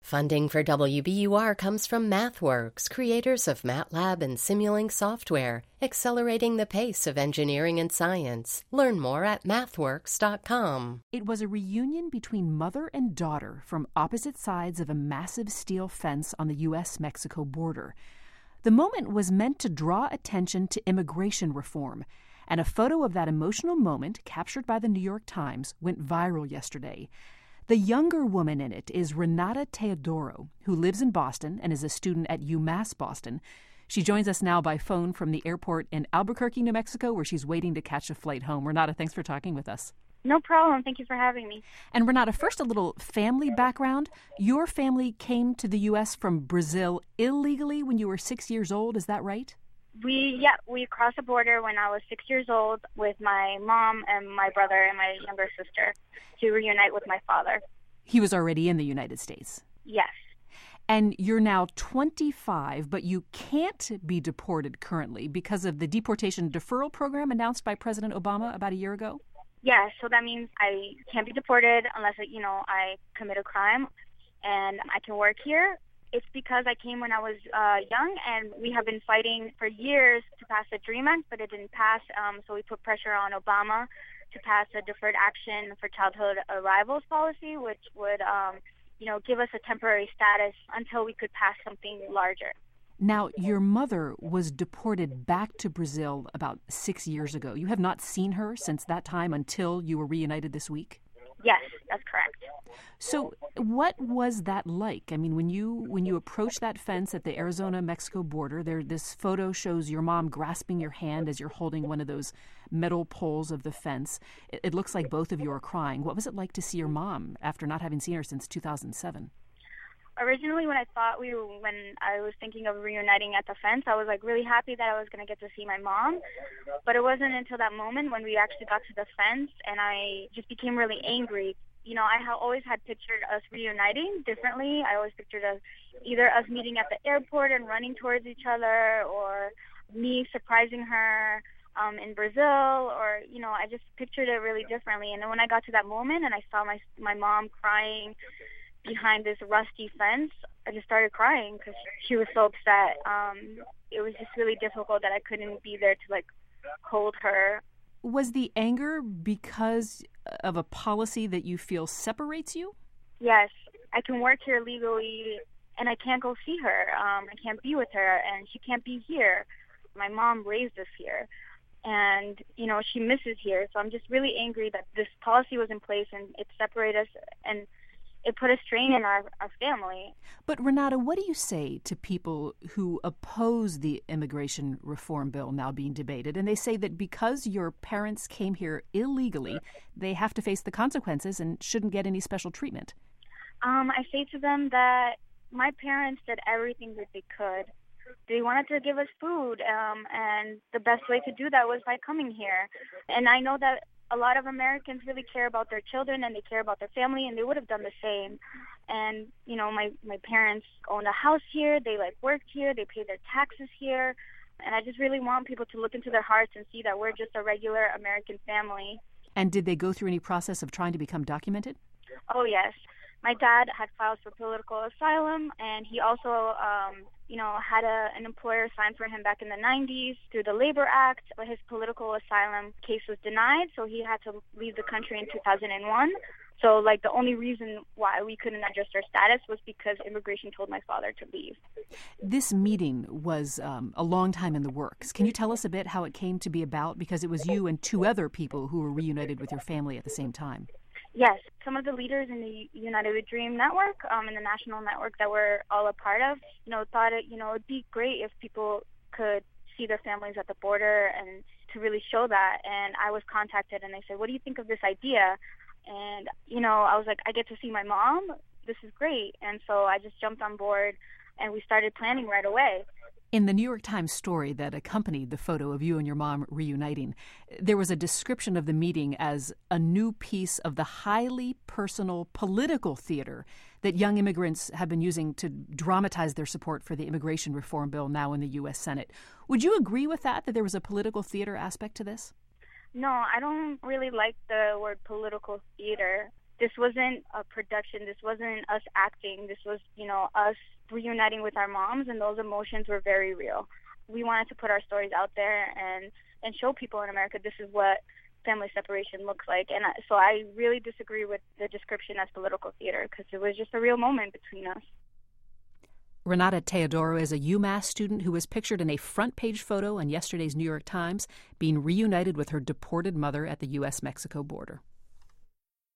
Funding for WBUR comes from MathWorks, creators of MATLAB and Simulink software, accelerating the pace of engineering and science. Learn more at mathworks.com. It was a reunion between mother and daughter from opposite sides of a massive steel fence on the U.S.-Mexico border. The moment was meant to draw attention to immigration reform, and a photo of that emotional moment, captured by the New York Times, went viral yesterday. The younger woman in it is Renata Teodoro, who lives in Boston and is a student at UMass Boston. She joins us now by phone from the airport in Albuquerque, New Mexico, where she's waiting to catch a flight home. Renata, thanks for talking with us. No problem. Thank you for having me. And Renata, first a little family background. Your family came to the U.S. from Brazil illegally when you were 6 years old. Is that right? We crossed the border when I was 6 years old with my mom and my brother and my younger sister to reunite with my father. He was already in the United States? Yes. And you're now 25, but you can't be deported currently because of the deportation deferral program announced by President Obama about a year ago? Yes, so that means I can't be deported unless, I commit a crime, and I can work here. It's because I came when I was young, and we have been fighting for years to pass the DREAM Act, but it didn't pass, so we put pressure on Obama to pass a deferred action for childhood arrivals policy, which would, give us a temporary status until we could pass something larger. Now, your mother was deported back to Brazil about 6 years ago. You have not seen her since that time until you were reunited this week? Yes, that's correct. So what was that like? I mean, when you approached that fence at the Arizona-Mexico border, this photo shows your mom grasping your hand as you're holding one of those metal poles of the fence. It looks like both of you are crying. What was it like to see your mom after not having seen her since 2007? Originally, when I was thinking of reuniting at the fence, I was really happy that I was going to get to see my mom. But it wasn't until that moment when we actually got to the fence and I just became really angry. I always had pictured us reuniting differently. I always pictured either us meeting at the airport and running towards each other, or me surprising her in Brazil, or, I just pictured it really differently. And then when I got to that moment and I saw my mom crying behind this rusty fence, I just started crying because she was so upset. It was just really difficult that I couldn't be there to hold her. Was the anger because of a policy that you feel separates you? Yes. I can work here legally and I can't go see her. I can't be with her and she can't be here. My mom raised us here and, she misses here. So I'm just really angry that this policy was in place and it separated us and it put a strain in our family. But Renata, what do you say to people who oppose the immigration reform bill now being debated? And they say that because your parents came here illegally, they have to face the consequences and shouldn't get any special treatment. I say to them that my parents did everything that they could. They wanted to give us food, and the best way to do that was by coming here. And I know that a lot of Americans really care about their children and they care about their family, and they would have done the same. And, my parents own a house here. They worked here. They pay their taxes here. And I just really want people to look into their hearts and see that we're just a regular American family. And did they go through any process of trying to become documented? Oh, yes. My dad had filed for political asylum, and he also, had an employer sign for him back in the 90s through the Labor Act, but his political asylum case was denied, so he had to leave the country in 2001. So, the only reason why we couldn't adjust our status was because immigration told my father to leave. This meeting was a long time in the works. Can you tell us a bit how it came to be about? Because it was you and two other people who were reunited with your family at the same time. Yes, some of the leaders in the United We Dream network, in the national network that we're all a part of, thought it'd be great if people could see their families at the border and to really show that. And I was contacted and they said, what do you think of this idea? And, I was like, I get to see my mom. This is great. And so I just jumped on board and we started planning right away. In the New York Times story that accompanied the photo of you and your mom reuniting, there was a description of the meeting as a new piece of the highly personal political theater that young immigrants have been using to dramatize their support for the immigration reform bill now in the U.S. Senate. Would you agree with that there was a political theater aspect to this? No, I don't really like the word political theater. This wasn't a production. This wasn't us acting. This was, us reuniting with our moms, and those emotions were very real. We wanted to put our stories out there and show people in America this is what family separation looks like. And so I really disagree with the description as political theater, because it was just a real moment between us. Renata Teodoro is a UMass student who was pictured in a front-page photo in yesterday's New York Times being reunited with her deported mother at the U.S.-Mexico border.